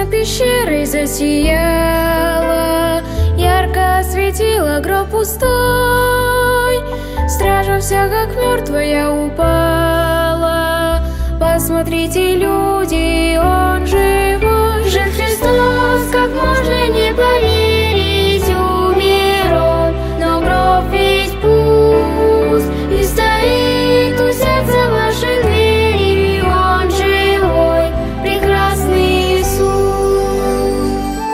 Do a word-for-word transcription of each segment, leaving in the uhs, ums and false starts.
пещерой засияла, ярко осветила гроб пустой. Стража вся как мертвая упала. Посмотрите, люди, он живой. Жив Христос, как можно не поверить, умер он, но гроб ведь пуст, и стоит у сердца вашей двери. Он живой, прекрасный Иисус.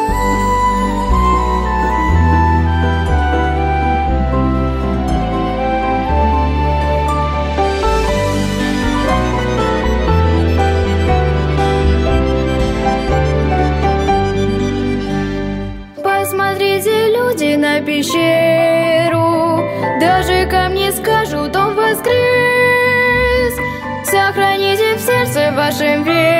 Посмотрите, люди, на пещеру, даже камни скажут, он воскрес. Сохраните в сердце вашем веру.